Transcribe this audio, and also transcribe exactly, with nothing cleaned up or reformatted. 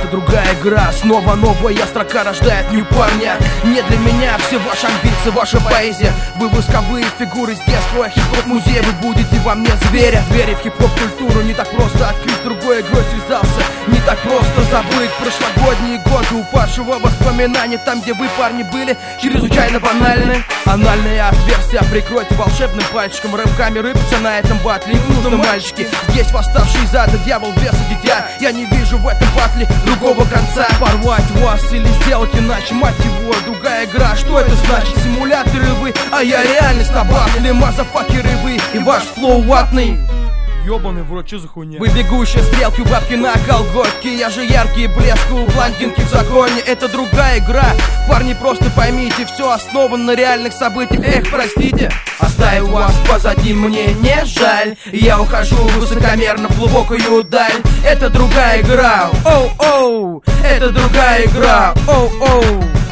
это другая игра. Снова новая строка рождает не парня. Не для меня все ваши амбиции, ваша поэзия. Вы восковые фигуры с детского хип-хоп-музея. Вы будете во мне зверя. Двери в хип-хоп-культуру не так просто открыть, другой игрой связался. Не так просто забыть прошлогодние годы упавшего воспоминания. Там, где вы, парни, были чрезвычайно банальны. Анальное отверстие прикройте волшебным пальчиком. Рывками рыбца на этом батле. Им нужно, мальчики. Здесь восставший из ада дьявол веса дитя. Я не вижу в этом батле другого конца. Порвать вас или сделать иначе, мать его, другая игра. Что это значит? Симуляторы вы, а я реальность на батле. Мазафакеры вы и ваш флоу ватный. Ёбаный в рот, чё за хуйня? Вы бегущие стрелки, бабки на колготке. Я же яркий блеск у блондинки в законе. Это другая игра. Парни, просто поймите, все основано на реальных событиях. Эх, простите, оставил вас позади, мне не жаль. Я ухожу высокомерно в глубокую даль. Это другая игра. Оу-оу, это другая игра. Оу-оу.